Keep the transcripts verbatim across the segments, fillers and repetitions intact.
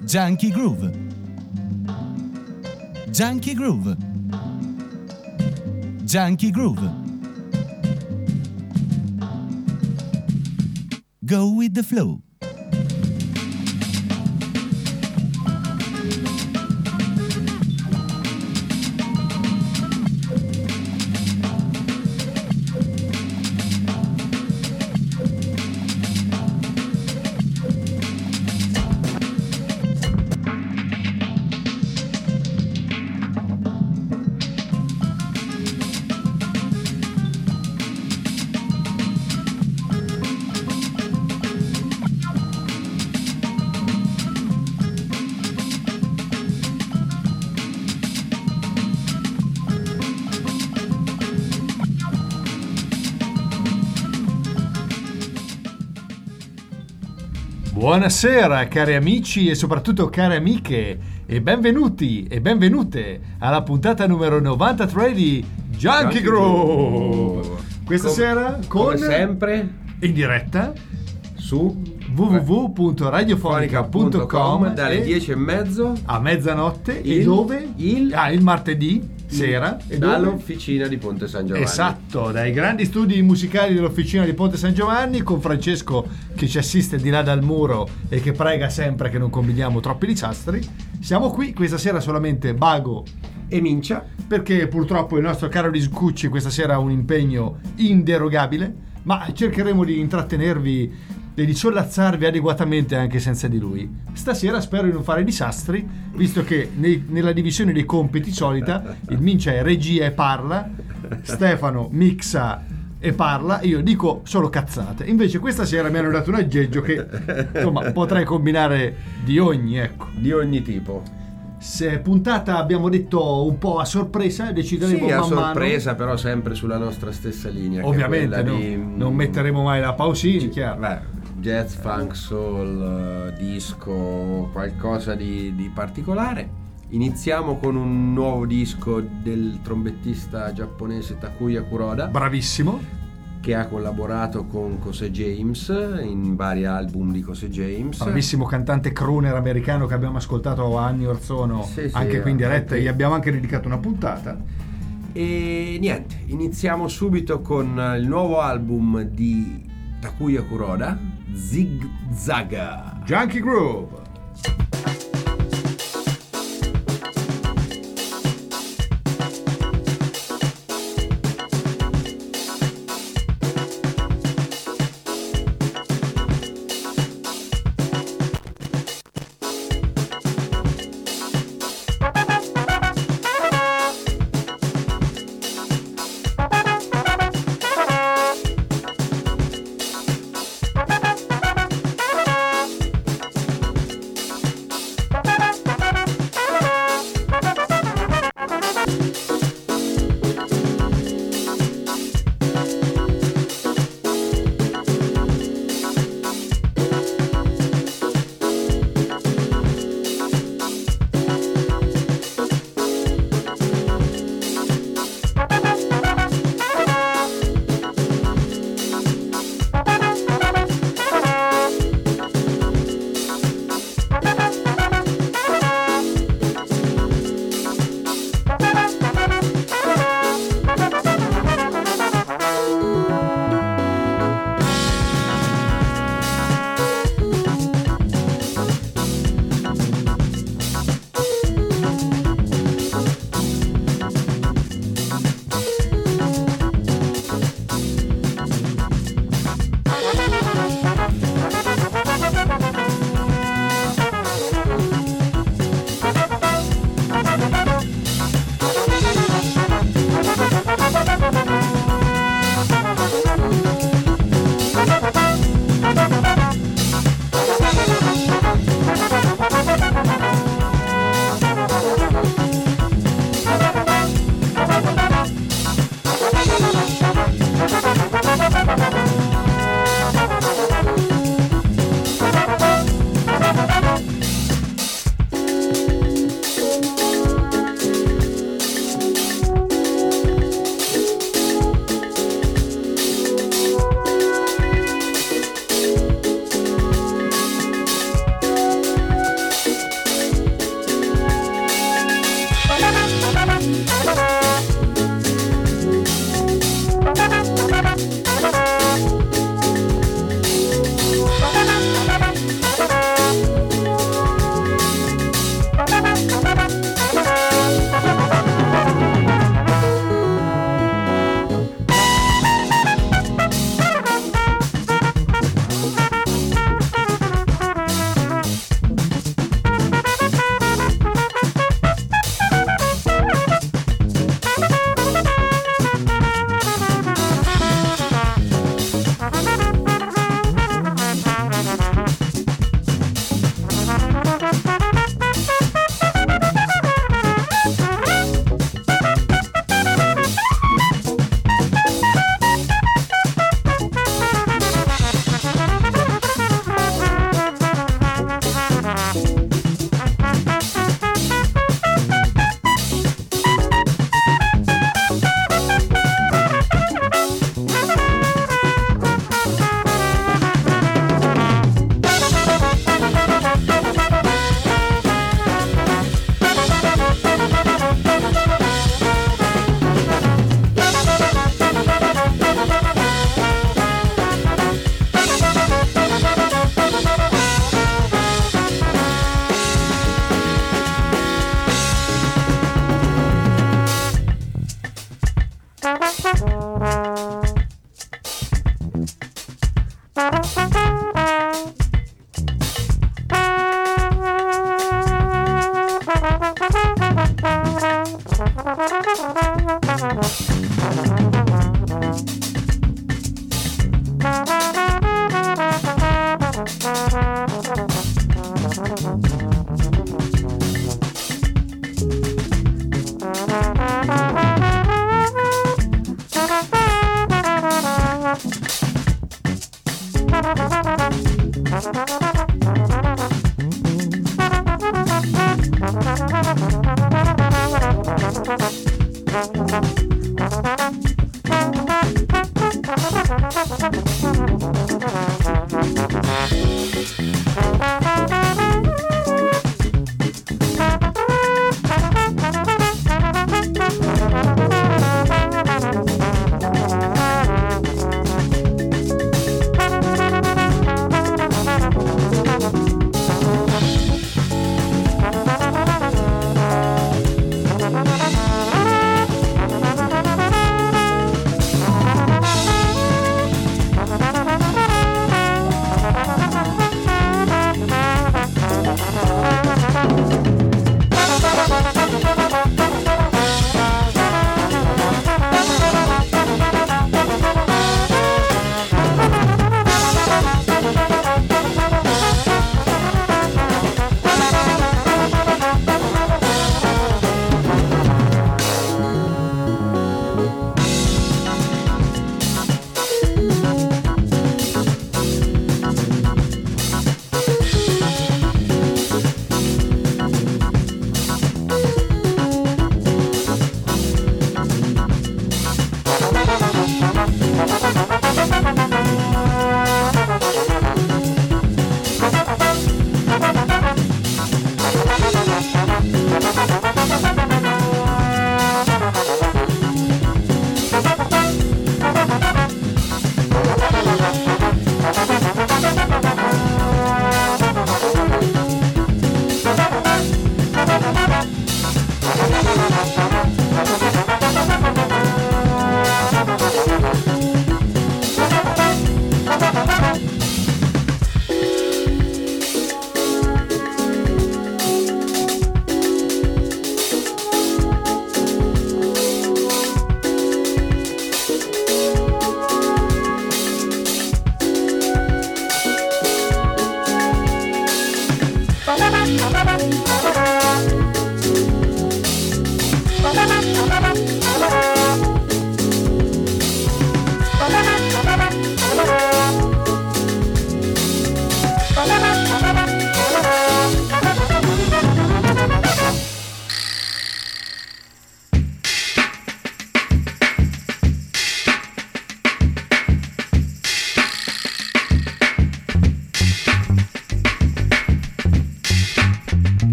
Junkie Groove. Junkie Groove. Junkie Groove. Go with the flow. Buonasera cari amici e soprattutto care amiche e benvenuti e benvenute alla puntata numero novantatré di Junkie Groove. Questa come, sera con come sempre in diretta su w w w punto radiofonica punto com dalle dieci e mezzo a mezzanotte il, e dove? Il, ah, il martedì sera e dall'officina di Ponte San Giovanni. Esatto, dai grandi studi musicali dell'officina di Ponte San Giovanni, con Francesco che ci assiste di là dal muro e che prega sempre che non combiniamo troppi disastri. Siamo qui questa sera solamente Bago e Mincia, perché purtroppo il nostro caro Discucci questa sera ha un impegno inderogabile, ma cercheremo di intrattenervi e di sollazzarvi adeguatamente anche senza di lui. Stasera spero di non fare disastri, visto che nei, nella divisione dei compiti solita il Mincia è regia e parla, Stefano mixa e parla, io dico solo cazzate. Invece questa sera mi hanno dato un aggeggio che insomma potrei combinare di ogni, ecco. Di ogni tipo. Se puntata abbiamo detto un po' a sorpresa, decideremo sì, man a sorpresa, mano. però sempre sulla nostra stessa linea. Ovviamente no, di, non metteremo mai la pausini, chiaro. Beh, jazz, funk, soul, disco, qualcosa di, di particolare. Iniziamo con un nuovo disco del trombettista giapponese Takuya Kuroda, bravissimo, che ha collaborato con Kose James in vari album di Kose James. Bravissimo cantante crooner americano che abbiamo ascoltato anni or sono, sì, sì, anche qui in diretta, anche... e gli abbiamo anche dedicato una puntata. E niente, iniziamo subito con il nuovo album di Takuya Kuroda, Zig Zaga. Junkie Groove.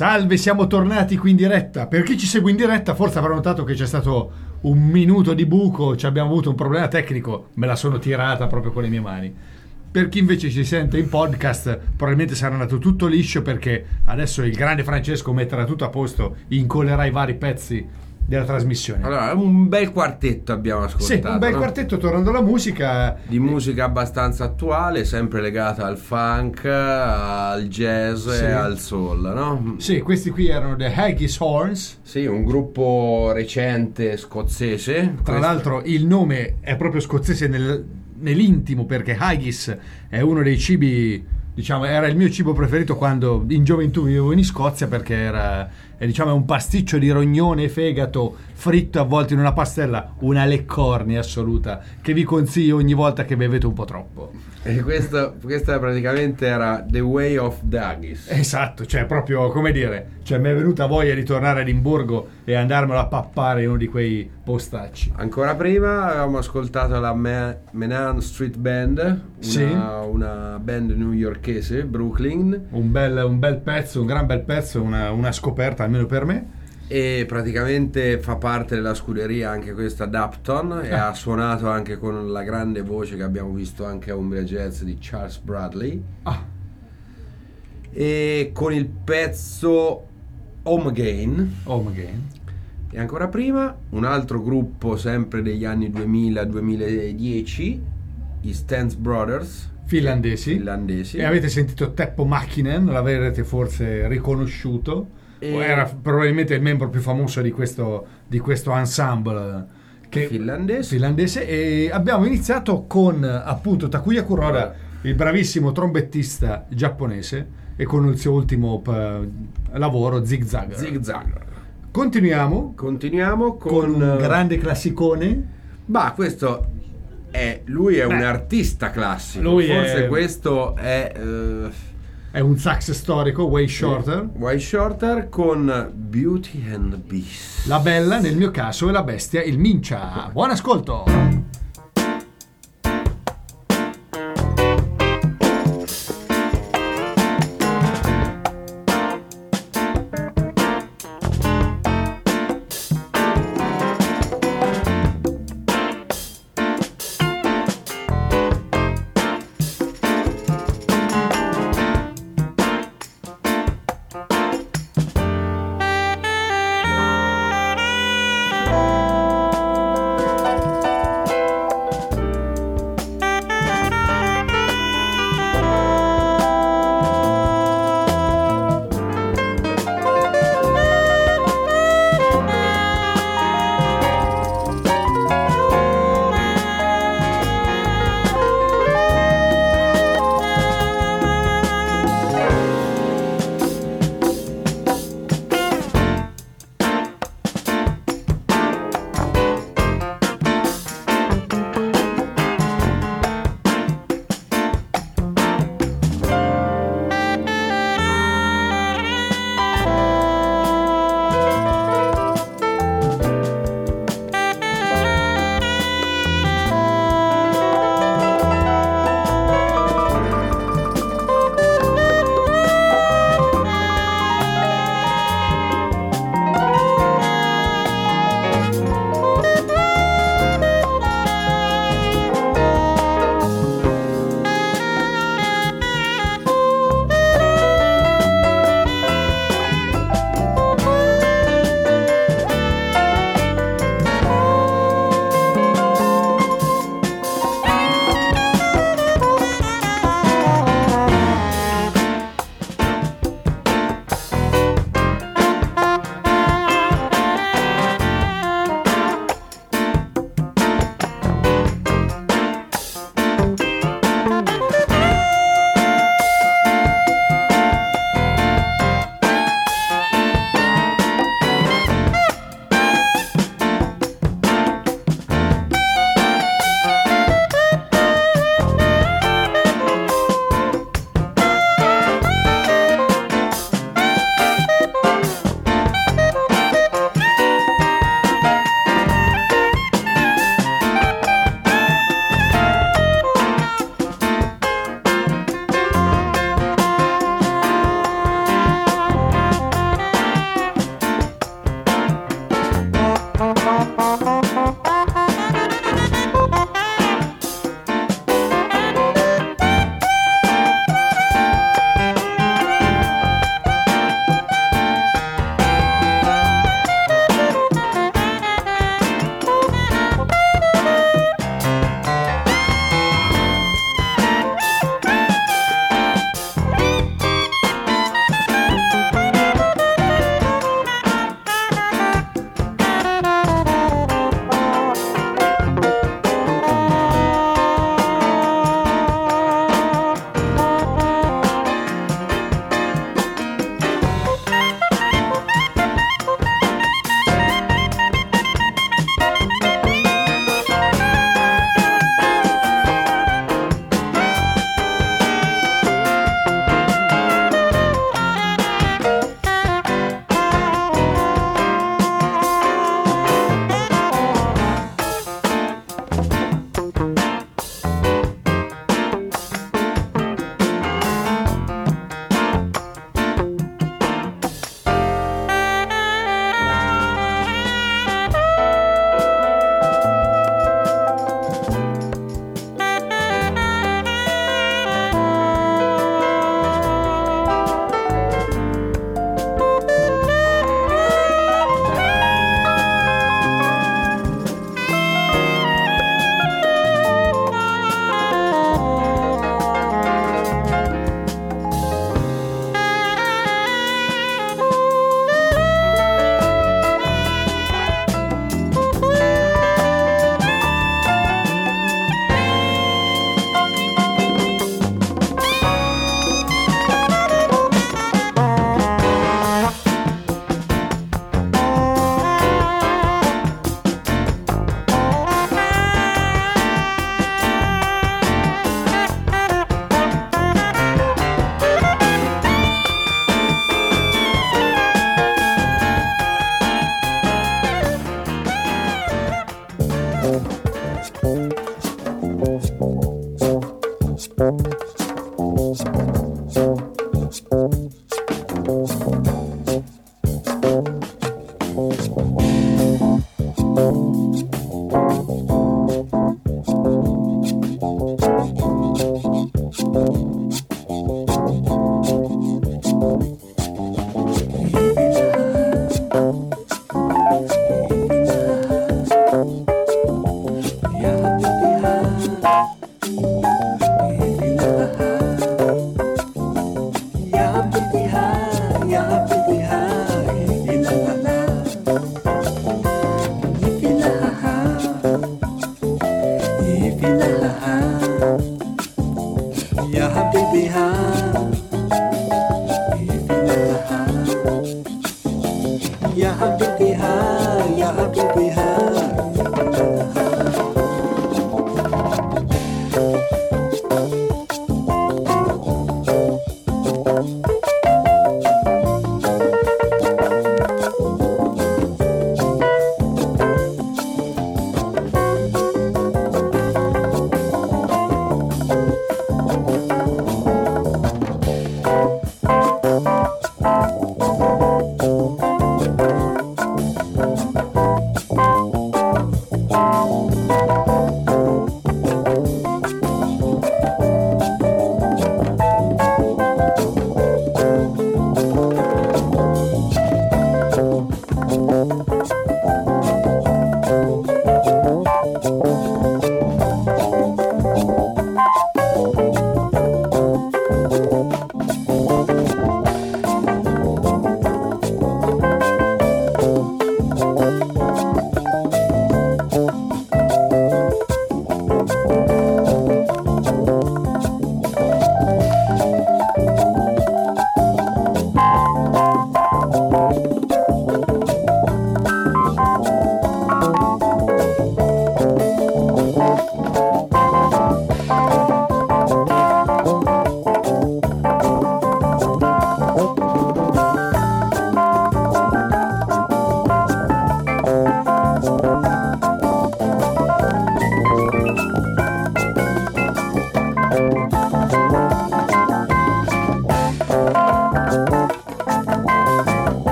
Salve, siamo tornati qui in diretta. Per chi ci segue in diretta forse avrà notato che c'è stato un minuto di buco, ci abbiamo avuto un problema tecnico, me la sono tirata proprio con le mie mani. Per chi invece ci sente in podcast probabilmente sarà andato tutto liscio, perché adesso il grande Francesco metterà tutto a posto, incollerà i vari pezzi della trasmissione. Allora, un bel quartetto abbiamo ascoltato. Sì, un bel no? quartetto, tornando alla musica. Di musica abbastanza attuale, sempre legata al funk, al jazz Sì. e al soul, no? Sì, questi qui erano The Haggis Horns. Sì, un gruppo recente scozzese. Tra Questo- l'altro il nome è proprio scozzese nel- nell'intimo, perché haggis è uno dei cibi, diciamo, era il mio cibo preferito quando in gioventù vivevo in Scozia, perché era, è, diciamo, è un pasticcio di rognone e fegato fritto avvolto in una pastella, una leccornia assoluta, che vi consiglio ogni volta che bevete un po' troppo. E questo, questa praticamente era The Way of the Haggis. Esatto, cioè proprio, come dire, cioè mi è venuta voglia di tornare a Edimburgo e andarmelo a pappare in uno di quei postacci. Ancora prima avevamo ascoltato la Me- Menan Street Band, una, Sì. una band newyorkese, Brooklyn, Un bel, un bel pezzo, un gran bel pezzo, una, una scoperta almeno per me. e praticamente fa parte della scuderia anche questa Dapton, e Ah. ha suonato anche con la grande voce che abbiamo visto anche a Umbria Jazz di Charles Bradley, Ah, e con il pezzo Home Again. home again. E ancora prima un altro gruppo sempre degli anni duemila duemiladieci, i Stance Brothers, Finlandesi. finlandesi. E avete sentito Teppo Mäkinen, l'avrete forse riconosciuto. E- O era probabilmente il membro più famoso di questo, di questo ensemble che- Finlandese. finlandese. E abbiamo iniziato con appunto Takuya Kuroda, il bravissimo trombettista giapponese, e con il suo ultimo p- lavoro, Zig Zag. Zig Zag. Continuiamo Continuiamo con, con un grande classicone. Bah, questo è lui è un Beh, artista classico. lui Forse è- questo è eh, È un sax storico, Way Shorter. Way Shorter con Beauty and the Beast. La bella, nel mio caso, è la bestia, il mincia. Buon ascolto!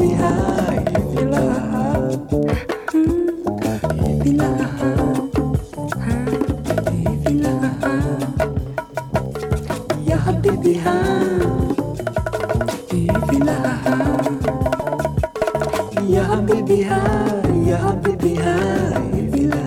habibi hai ifila ifila ifila ya habibi hai ifila ya habibi hai ya habibi hai ifila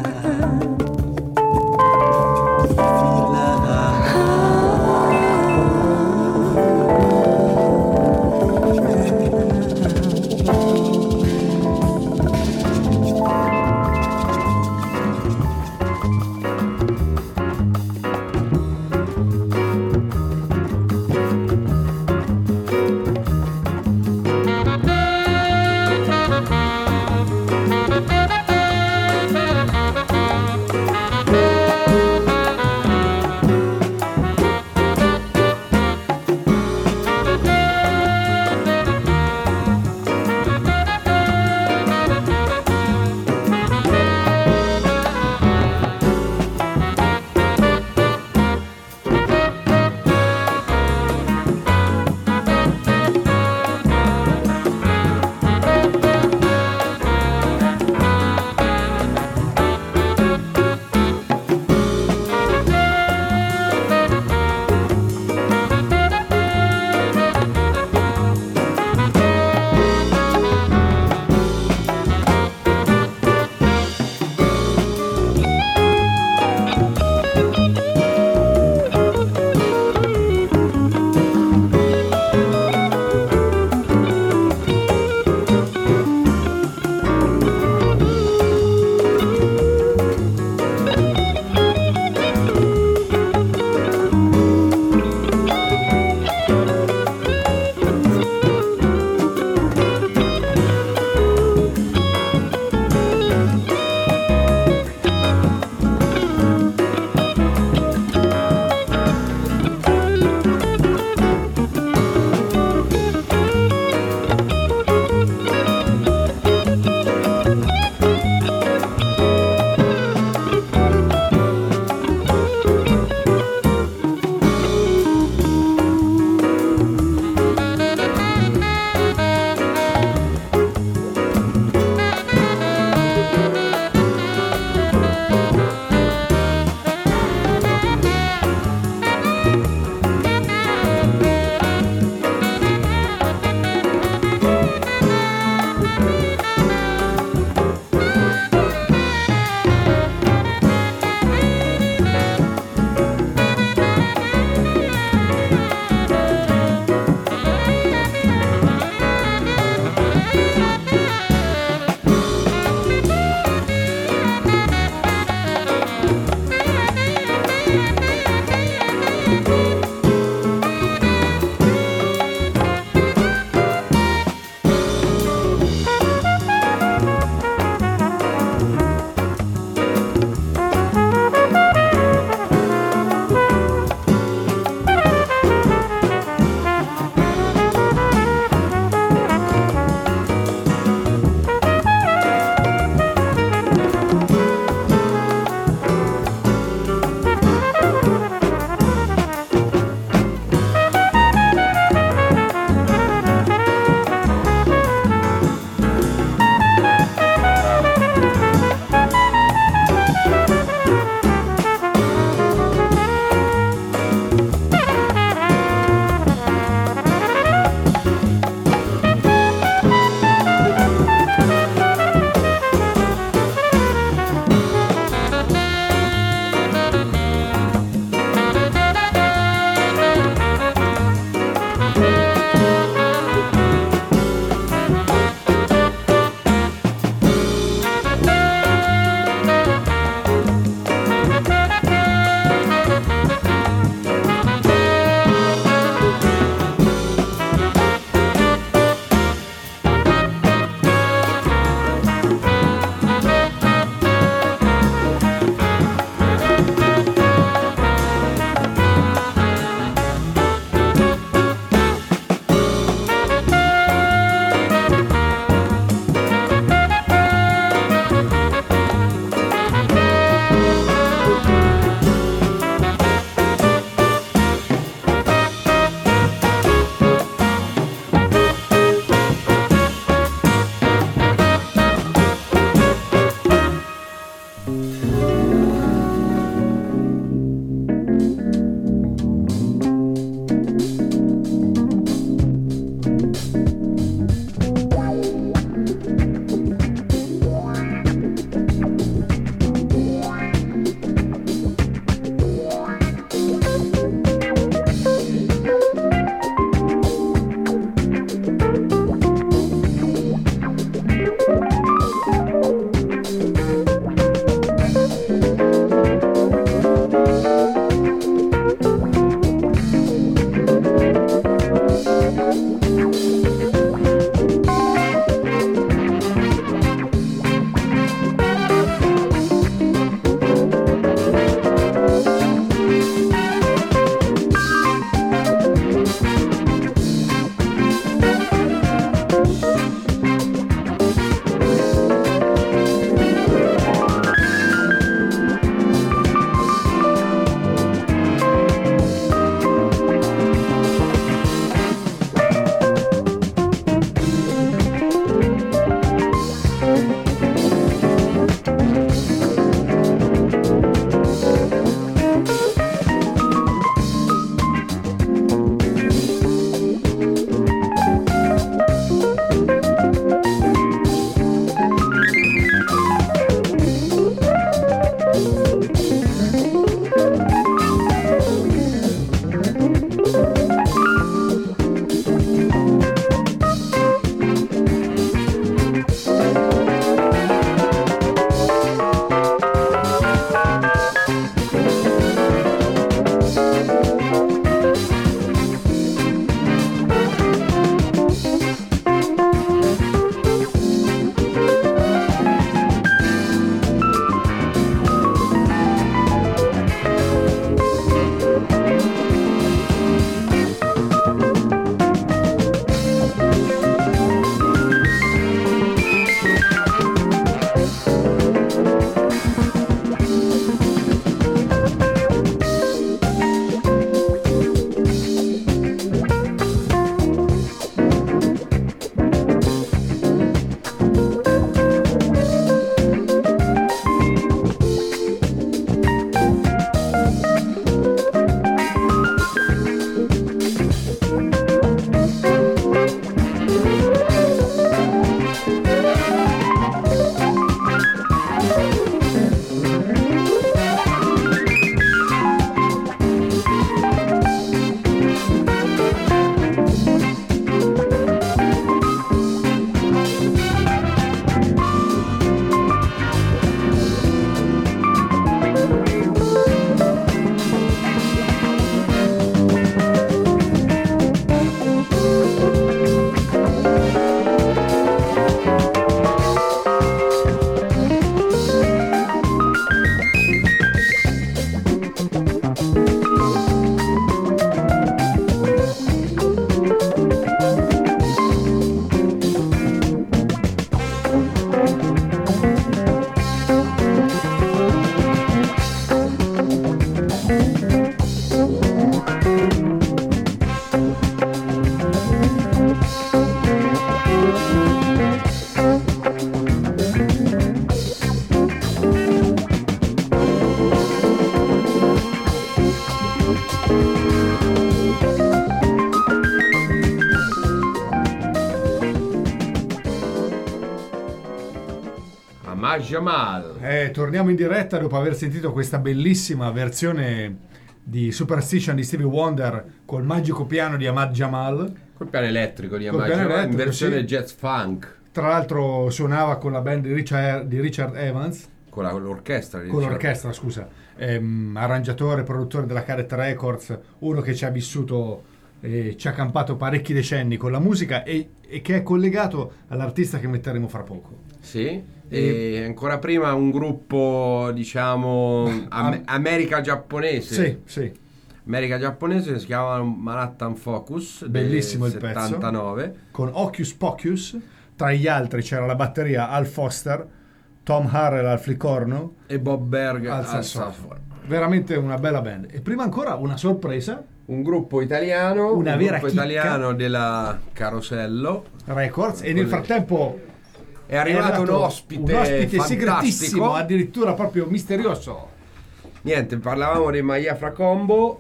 Ahmad Jamal. Eh, torniamo in diretta dopo aver sentito questa bellissima versione di Superstition di Stevie Wonder col magico piano di Ahmad Jamal. Col piano elettrico di Col Ahmad piano Jamal, in elettrico, versione sì. jazz funk. Tra l'altro suonava con la band di Richard, di Richard Evans, Con, la, con l'orchestra. con diciamo. l'orchestra, scusa, ehm, arrangiatore, produttore della Caret Records, uno che ci ha vissuto e ci ha campato parecchi decenni con la musica e, e che è collegato all'artista che metteremo fra poco. Sì, e ancora prima un gruppo, diciamo, am- America-giapponese. Sì, sì. America-giapponese, si chiama Manhattan Focus. Bellissimo del il pezzo. settantanove. Con Hocus Pocus, tra gli altri c'era la batteria Al Foster, Tom Harrell al flicorno, E Bob Berg al al sassofono. sassofono. Veramente una bella band. E prima ancora una sorpresa, Un gruppo italiano, Una un vera gruppo chicca. italiano della Carosello. Records, e nel frattempo È arrivato, un ospite, un ospite fantastico. segretissimo, addirittura proprio misterioso. Niente, parlavamo dei Maiafra Combo,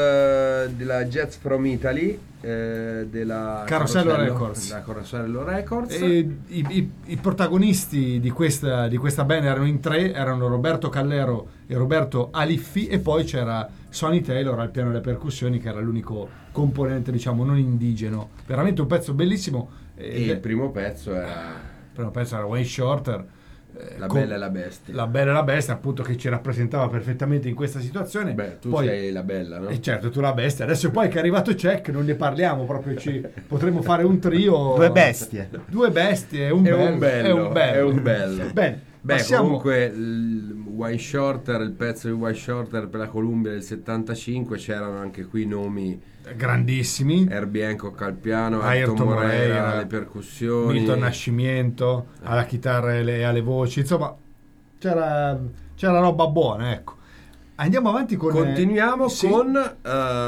eh, della Jazz from Italy, eh, della Carosello Records. della Carosello Records. E i, i- i protagonisti di questa, di questa band erano in tre, erano Roberto Callero e Roberto Aliffi, e poi c'era Sonny Taylor al piano delle percussioni, che era l'unico componente, diciamo, non indigeno. Veramente un pezzo bellissimo. E il primo pezzo era il primo pezzo era Wayne Shorter, eh, La con- Bella e la Bestia. La Bella e la Bestia, appunto, che ci rappresentava perfettamente in questa situazione. Beh, tu Poi, sei la Bella, no? E certo, tu la bestia. Adesso poi che è arrivato Check non ne parliamo proprio, ci potremmo fare un trio. Due bestie. Due bestie, è un, È bello, un bello, è un bello. è un bello. Bene, Beh, passiamo- comunque il Wayne Shorter, il pezzo di Wayne Shorter per la Columbia del settantacinque, c'erano anche qui nomi: grandissimi. Herbie Hancock al piano, Ayrton Ayrton Moreira Moreira, alle percussioni, Milton Nascimento alla chitarra e le- alle voci, insomma c'era, c'era roba buona, ecco. Andiamo avanti con Continuiamo sì, con eh,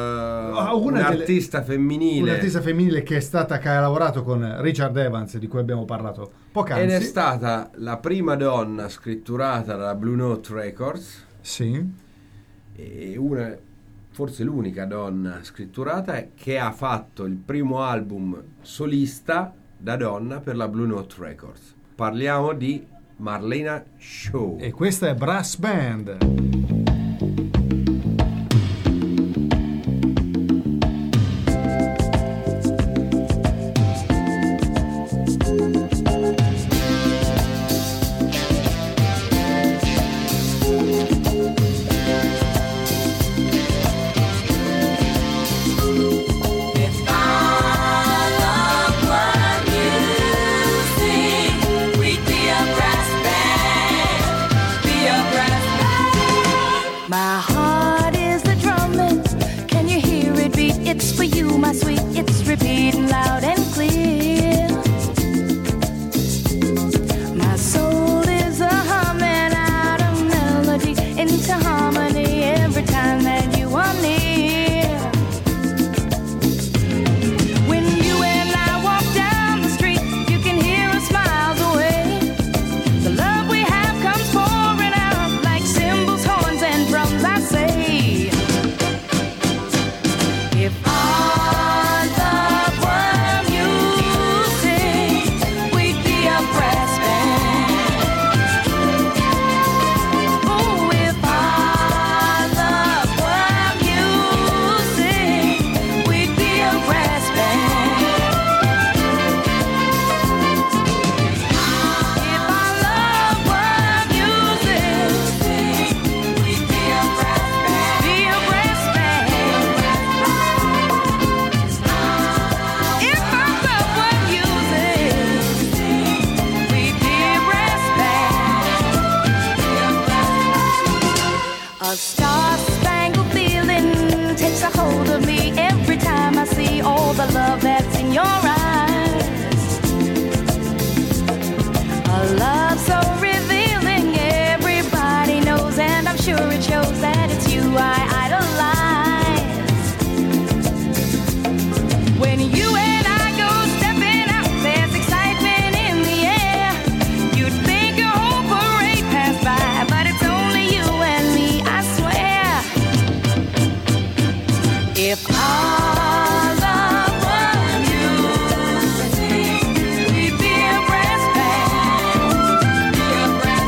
una delle- un'artista femminile, un'artista femminile che è stata che ha lavorato con Richard Evans, di cui abbiamo parlato poc'anzi. ed è stata la prima donna scritturata dalla Blue Note Records, Sì. e una, forse l'unica donna scritturata che ha fatto il primo album solista da donna per la Blue Note Records. Parliamo di Marlena Shaw. E questa è Brass Band. My heart is the drumming. Can you hear it beat? It's for you, my sweet. It's repeating loud and clear. My soul is a humming out of melody into harmony every time that you are near. When you and I walk down the street, you can hear us miles away. The love we have comes pouring out like cymbals, horns, and drums. I say, if our love were music, we'd be a brass band. Oh, if our love were music, we'd be a brass band. If our love were music, we'd be a brass band. Be a brass band. If our love were music, we'd be a brass band. A star-spangled feeling takes a hold of me every time I see all the love that's in your eyes. A love so revealing, everybody knows, and I'm sure it shows that it's you I idolize. When you and I go stepping out, there's excitement in the air. You'd think a whole parade passed by, but it's only you and me, I swear. If our love were music, we'd be a brass band. Be a brass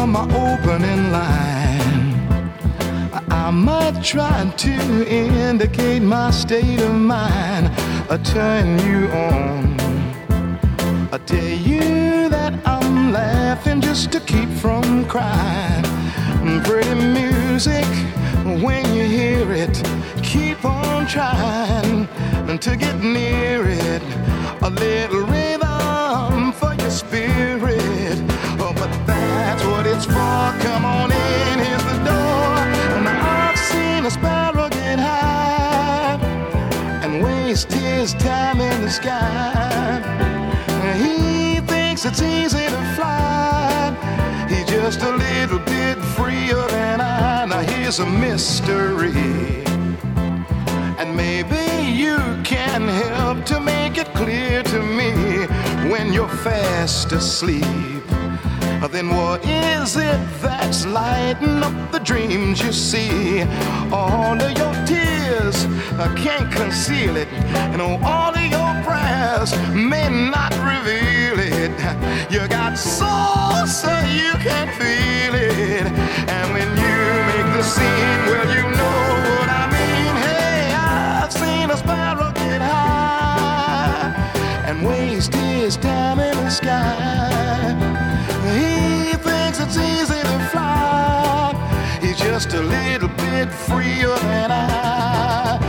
my opening line. I might try to indicate my state of mind, or turn you on. I tell you that I'm laughing just to keep from crying. Pretty music, when you hear it, keep on trying to get near it. A little rhythm for your spirit. Oh, but that's what it's for. Come on in, here's the door. And I've seen a sparrow get high and waste his time in the sky. He thinks it's easy to fly. He's just a little bit freer than I. Now here's a mystery, and maybe you can help to make it clear to me. When you're fast asleep, then what is it that's lighting up the dreams you see? All of your tears, I can't conceal it, and all of your prayers may not reveal it. You got soul, so you can feel it, and when you make the scene, well, you know what I mean. Hey, I've seen a sparrow get high and waste his time in the sky. He thinks it's easy to fly. He's just a little bit freer than I.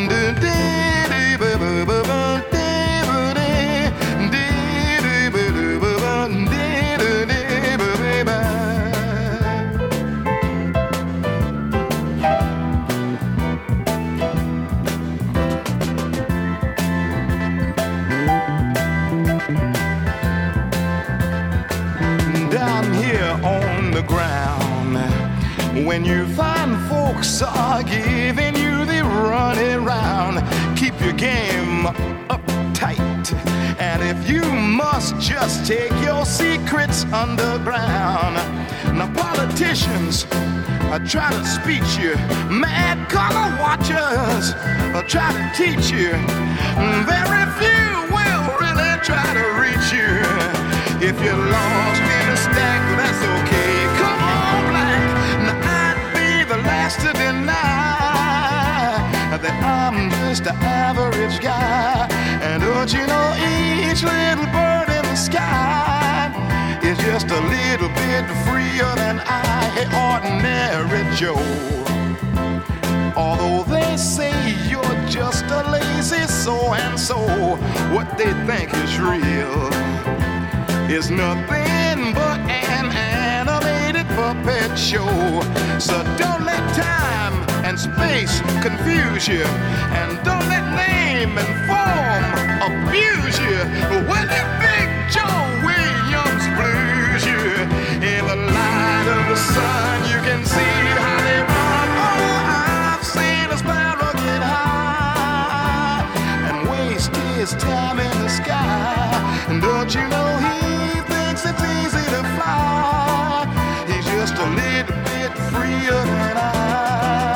When you find folks are giving you the runaround, keep your game up tight. And if you must, just take your secrets underground. Now politicians I try to speech you, mad color watchers I try to teach you. Very few will really try to reach you. If you're lost in a stack, that's okay. Come on, black. Now I'd be the last to deny that I'm just an average guy. And don't you know each little bird in the sky is just a little bit freer than I, ordinary Joe. Although they say you're just a lazy so-and-so, what they think is real is nothing but an animated puppet show. So don't let time and space confuse you, and don't let name and form abuse you. When the Big Joe Williams blues you, in the light of the sun you can see how they run. Oh, I've seen a sparrow get high and waste his time in the sky. And don't you know he thinks it's easy to fly? He's just a little bit freer than I.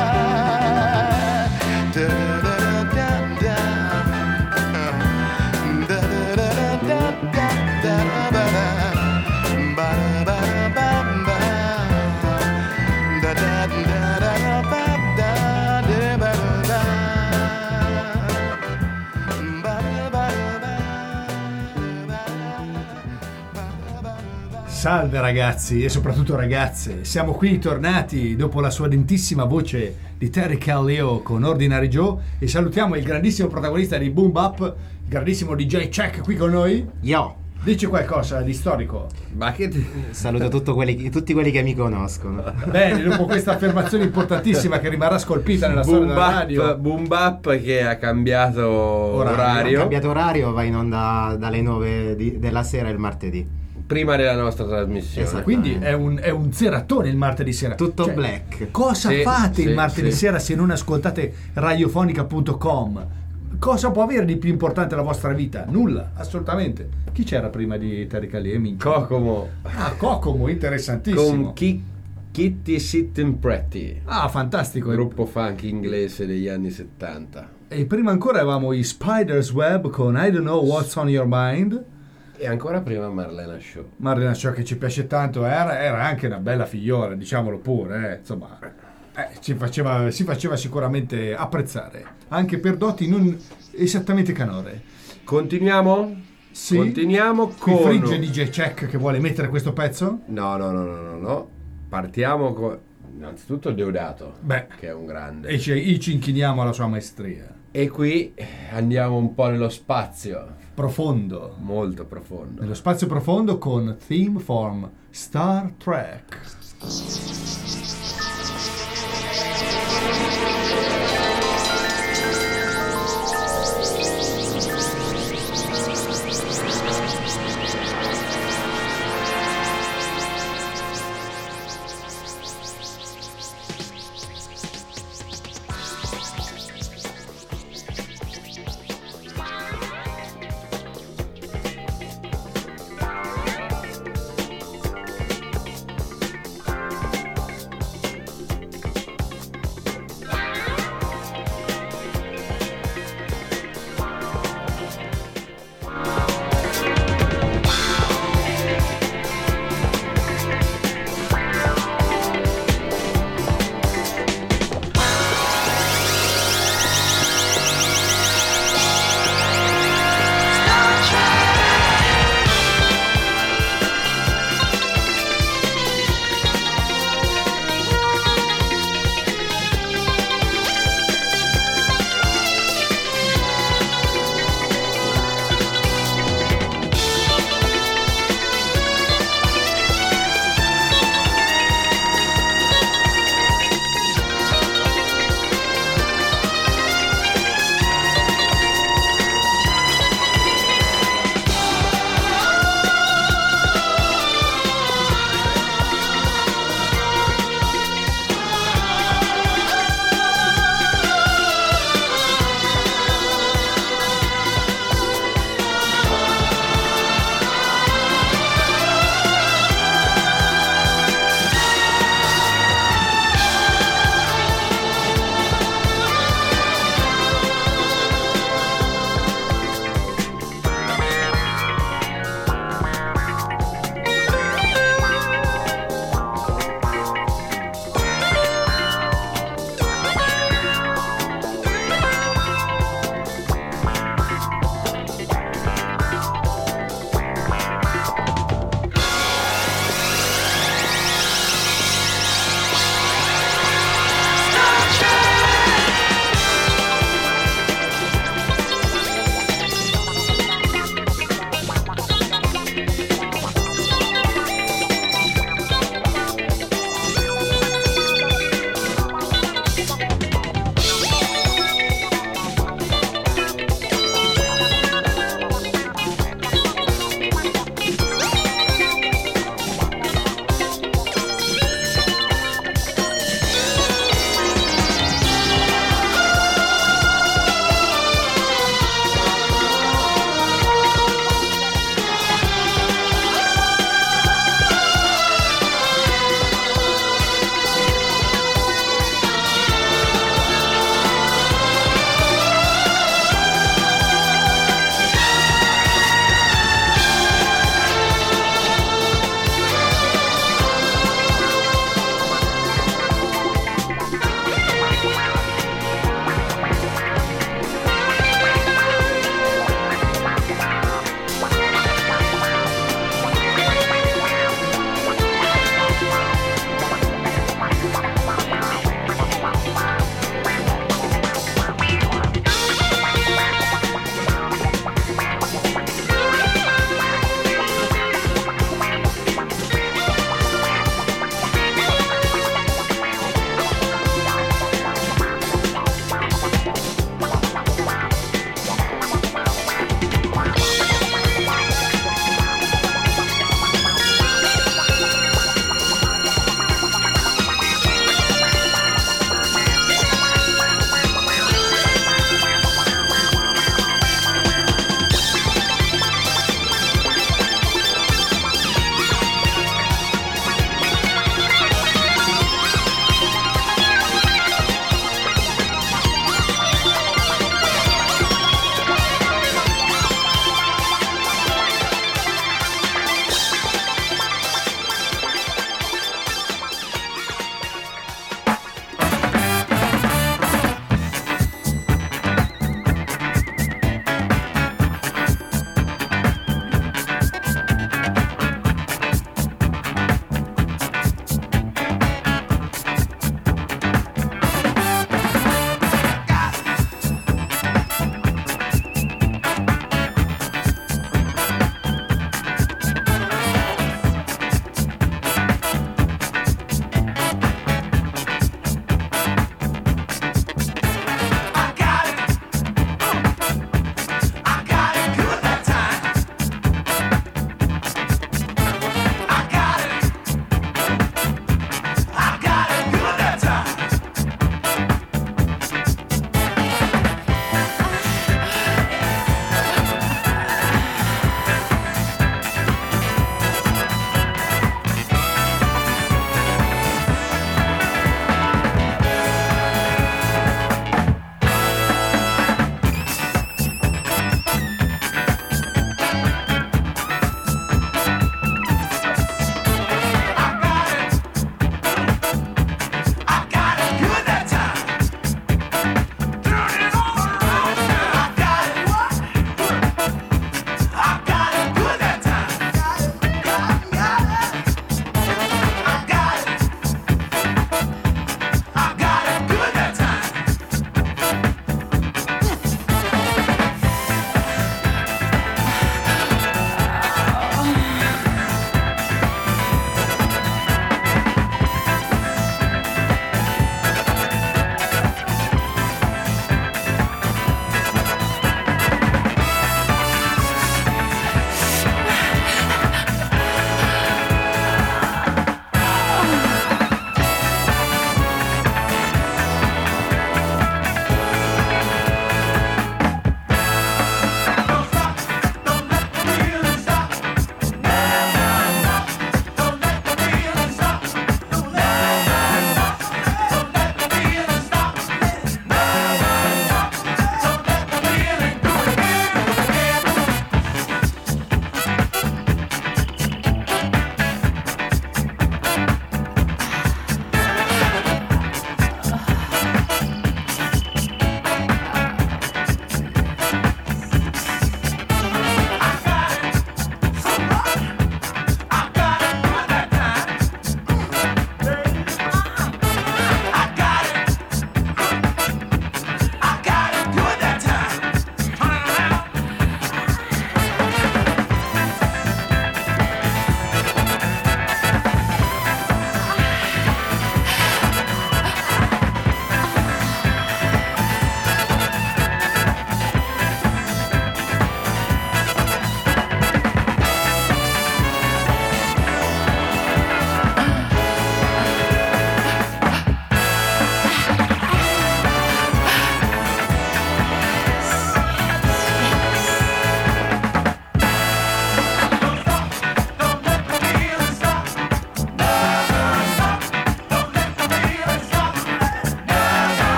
Da, da, da, da, da. Da, da, da, da, da, da, da, da. Ba, ba, ba, ba. Da, da, da, da, ba, da, da, ba, da. Ba, ba, ba. Salve ragazzi e soprattutto ragazze, siamo qui tornati dopo la sua dentissima voce di Terry Callio con Ordinary Joe e salutiamo il grandissimo protagonista di Boom Bap, il grandissimo D J Check qui con noi. Yo! Dici qualcosa di storico. Ma che ti... Saluto tutto quelli, tutti quelli che mi conoscono. Bene, dopo questa affermazione importantissima che rimarrà scolpita nella storia Boom della Bap, radio. Boom Bap che ha cambiato Orario. orario, Ha cambiato orario, va in onda dalle nove di, della sera il martedì. prima della nostra trasmissione. Esatto. Quindi è un, è un zeratone il martedì sera. Tutto Cioè, black. Cosa Sì, fate sì, il martedì sì. sera se non ascoltate radiofonica punto com? Cosa può avere di più importante la vostra vita? Nulla, assolutamente. Chi c'era prima di Terry Callio? Kokomo Ah, Kokomo, interessantissimo. con Ki- Kitty Sitting Pretty, Ah, fantastico. gruppo funk inglese degli anni settanta. E prima ancora avevamo i Spider's Web con I Don't Know What's on Your Mind. E ancora prima Marlena Shaw. Marlena Shaw, che ci piace tanto, era, era anche una bella figliora, diciamolo pure, eh, insomma, eh, ci faceva, si faceva sicuramente apprezzare, anche per doti non esattamente canore. Continuiamo? Sì. Continuiamo Qui con... frigge D J Check che vuole mettere questo pezzo? No, no, no, no, no, no. Partiamo con... Innanzitutto Deodato, Beh, che è un grande. e ci, ci inchiniamo alla sua maestria. E qui andiamo un po' nello spazio, Profondo. molto profondo. Nello spazio profondo con Theme from Star Trek.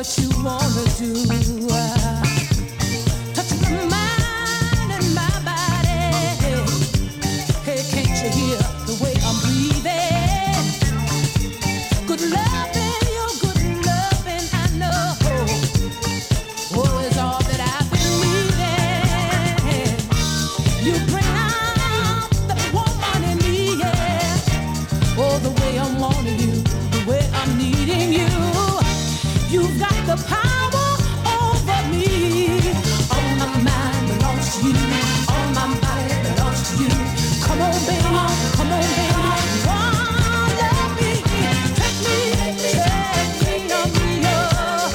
what you wanna do. Touch my mind and my body. Hey, can't you hear the way I'm breathing? Good loving, your good loving, I know. Oh, it's all that I've been needing. You bring out the woman in me, yeah. Oh, the way I'm wanting you, the way I'm needing you. You've got the power over me. All my mind belongs to you. All my body belongs to you. Come on, baby, come on, baby. Oh, love me, take me, take me, I'm yours.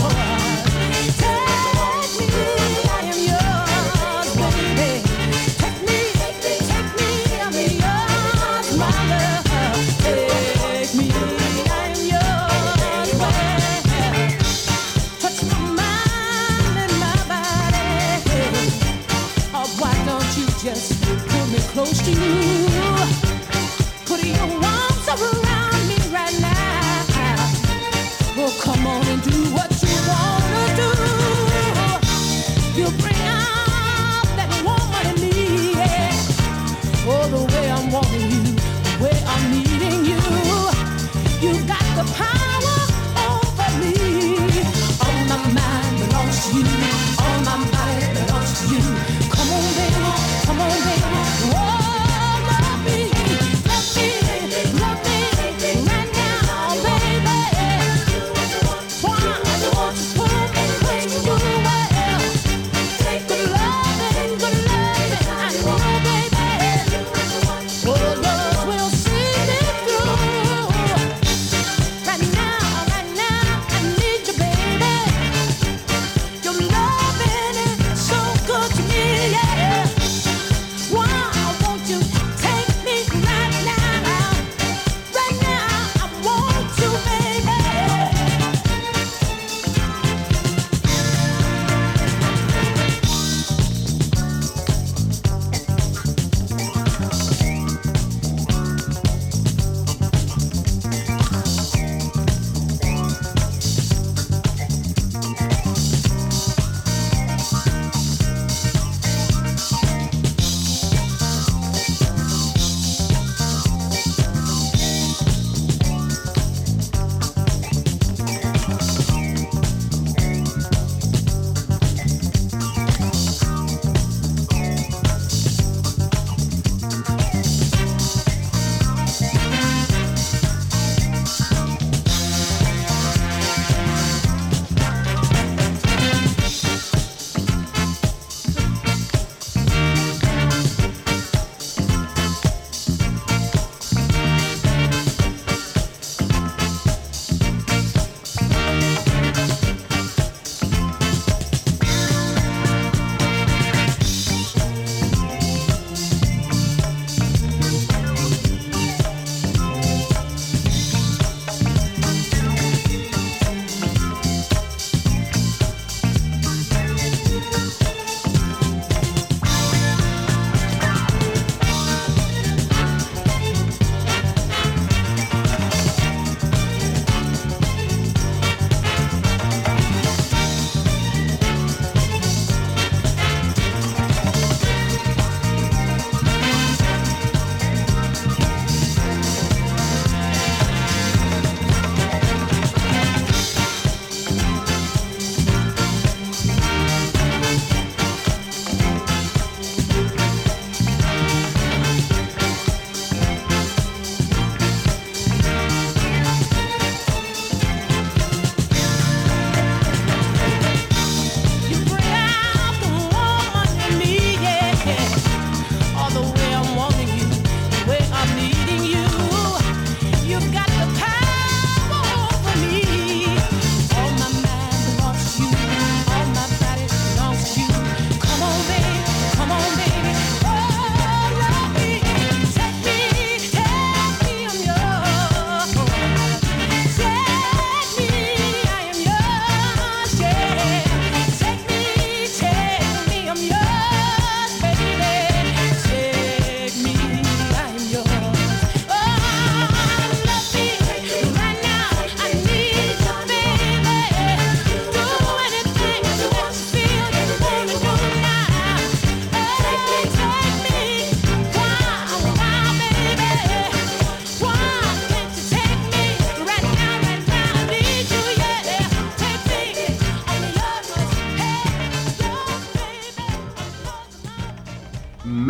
Take me, I am yours, baby. Take me, take me, I'm yours, my love. Take me, I am yours, baby. Touch my mind and my body. Oh, why don't you just pull me close to you? Put your arms around me right now. Well, come on and do what you wanna do. You bring out that woman in me, yeah. Oh, the way I'm wanting you, the way I'm needing you. You've got the power over me. All my mind belongs to you. All my body belongs to you. Come on, baby. Come on, baby. Oh, love me. Love me. Love me. Right now, baby. Why?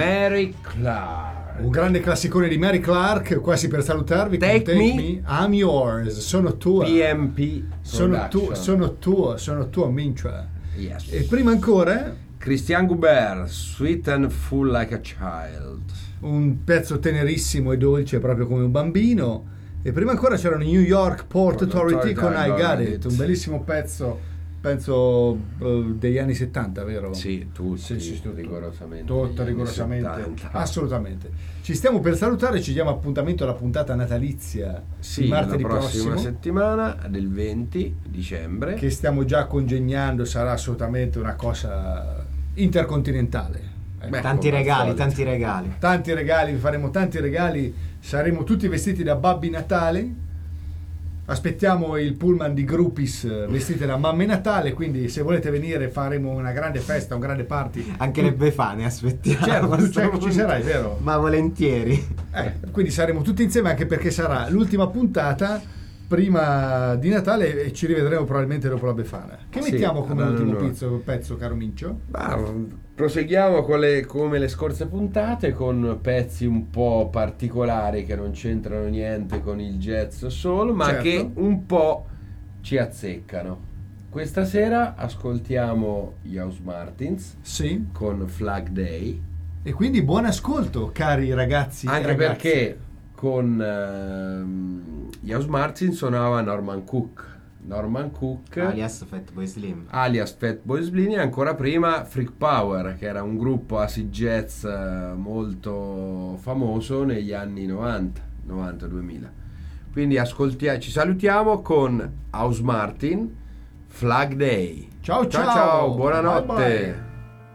Mary Clark. Un grande classicone di Mary Clark, quasi per salutarvi. Take con Take Me. Me, I'm Yours, sono tua. P M P Sono tu, Production. sono tuo, sono tuo Minchia. Yes. E prima ancora Christian Goubert, Sweet and Full Like a Child. un pezzo tenerissimo e dolce proprio come un bambino. E prima ancora c'erano New York Port Port Authority con I Got It, It. un bellissimo pezzo, penso eh, degli anni settanta, vero? Sì, tutti, Sì, sì, tutto. rigorosamente. Tutto negli anni rigorosamente, settanta. assolutamente. Ci stiamo per salutare, ci diamo appuntamento alla puntata natalizia Sì, di la martedì prossima prossimo, settimana del venti dicembre. che stiamo già congegnando, sarà assolutamente una cosa intercontinentale. Ecco. Beh, Tanti come al regali, solito. tanti regali. Tanti regali, vi faremo tanti regali, saremo tutti vestiti da Babbi Natale. Aspettiamo il pullman di Groupies eh, vestiti da Mamme Natale, quindi se volete venire faremo una grande festa, un grande party. Anche le befane aspettiamo. Certo, a tu sto sai che punto. ci sarai, vero? Ma volentieri. Eh, quindi saremo tutti insieme, anche perché sarà l'ultima puntata prima di Natale e ci rivedremo probabilmente dopo la Befana. Che Sì, mettiamo come no, no, ultimo no. pezzo, pezzo, caro Mincio? Ma, proseguiamo con le, come le scorse puntate, con pezzi un po' particolari che non c'entrano niente con il jazz solo, ma Certo. che un po' ci azzeccano. Questa sera ascoltiamo gli House Martins Sì. con Flag Day, E quindi buon ascolto, cari ragazzi. e anche ragazze. perché con ehm, gli House Martins suonava Norman Cook. Norman Cook Alias Fatboy Slim. alias Fatboy Slim, e ancora prima Freak Power, che era un gruppo acid jazz eh, molto famoso negli anni novanta, novanta duemila. Quindi ascoltiamo, ci salutiamo con House Martin, Flag Day. Ciao, ciao. ciao, ciao, buonanotte. Bye, bye.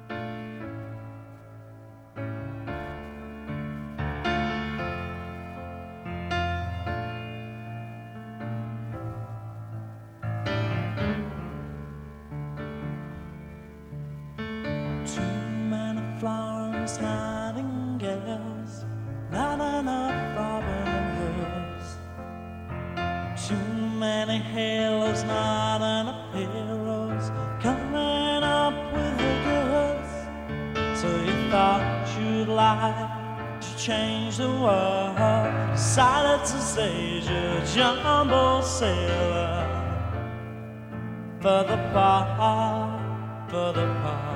Too many flowers, nightingales, not enough robin hoods. Too many halos, not enough heroes, coming up with the goods. So you thought you'd like to change the world, decided to stage a jumbo sailor for the part, for the part.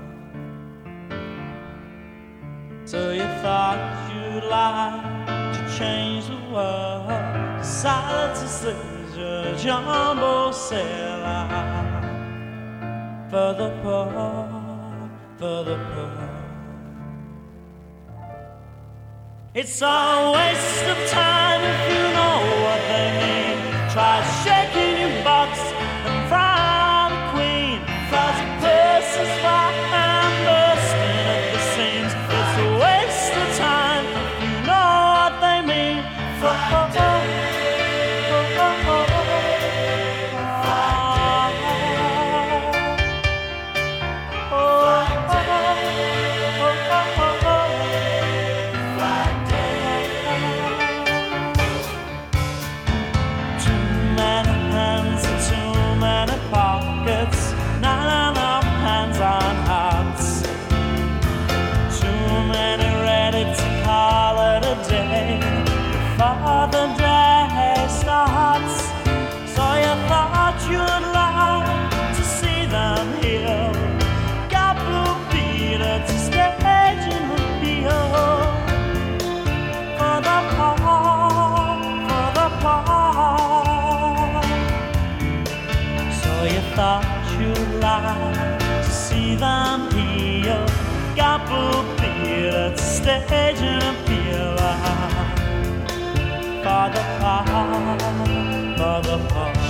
So you thought you'd like to change the world, decided to stage a jumbo sailor for the poor, for the poor. It's a waste of time if you know what they mean. Try shaking your box and frown the queen. Flies a person's fire and bursting at the seams. It's a waste of time if you know what they mean. For before the day starts. So you thought you'd like to see them heal. Got blue Peter to stage and appeal for the poor, for the poor. So you thought you'd like to see them heal. Got blue Peter to stage and appeal for the poor, for the poor.